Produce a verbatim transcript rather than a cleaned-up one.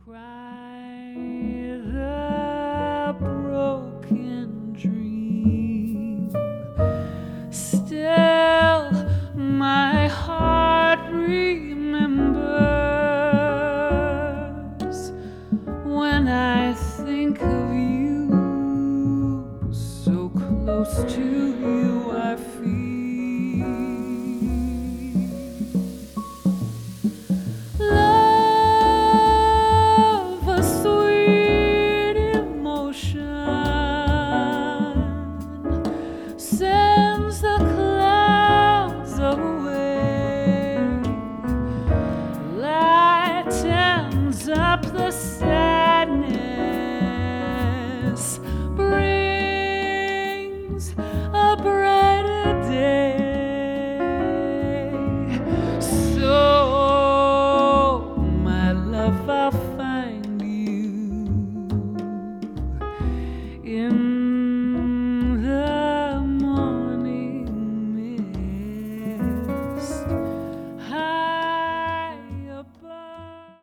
cry the broken dream. Still, my heart remembers when I think of you so close to